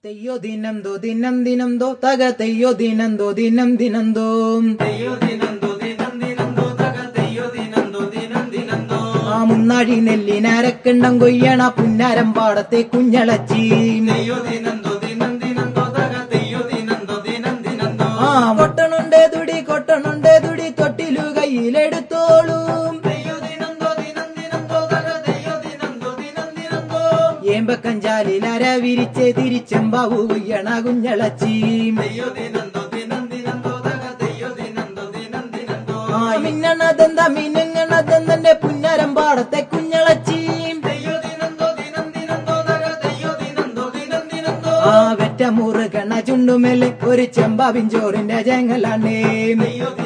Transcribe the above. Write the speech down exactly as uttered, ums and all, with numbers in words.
തെയ്യോ ദിനന്തോ ദിനം ദിനന്തോ തക തെയ്യോ ദിനന്തോ ദിനം ദിനന്തോ തെയ്യോ ദിനന്തോ ദിനം ദിനന്തോ തക തെയ്യോ ദിനന്തോ ദിനം ദിനന്തോ ആ മുന്നാഴി നെല്ലിനരക്കിണ്ണം കൊയ്യണ പുന്നാരം പാടത്തെ കുഞ്ഞളച്ചി തെയ്യോ ദിനന്തോ ദിനം ദിനന്തോ തക തെയ്യോ ദിനന്തോ ദിനം ദിനന്തോ ആ കൊട്ടണുണ്ടേ തുടി കൊട്ടണുണ്ടേ തുടി തൊട്ടിലു കയ്യിലെടുത്തോളൂ ഏമ്പക്കഞ്ചാലിലര വിരിച്ച് തിരിച്ചെമ്പാവു കൊയ്യണ കുഞ്ഞളച്ചി ആ മിന്നണതെന്താ മിനുങ്ങണതെന്നെ പുന്നരം പാടത്തെ കുഞ്ഞളച്ചി ആ വെറ്റ മുറുകണ ചുണ്ടുമേലെ ഒരു ചെമ്പാവിൻ ചോറിന്റെ ജങ്ങലാണേ.